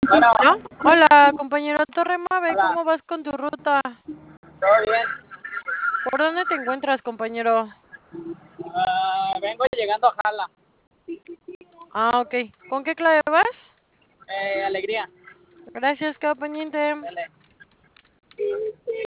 Bueno, ¿No? Hola, compañero Torre Mave, hola, ¿cómo vas con tu ruta? ¿todo bien? ¿Por dónde te encuentras, compañero? Vengo llegando a Jala, Ah, ok. ¿Con qué clave vas? Alegría. Gracias, cada pendiente. Dale.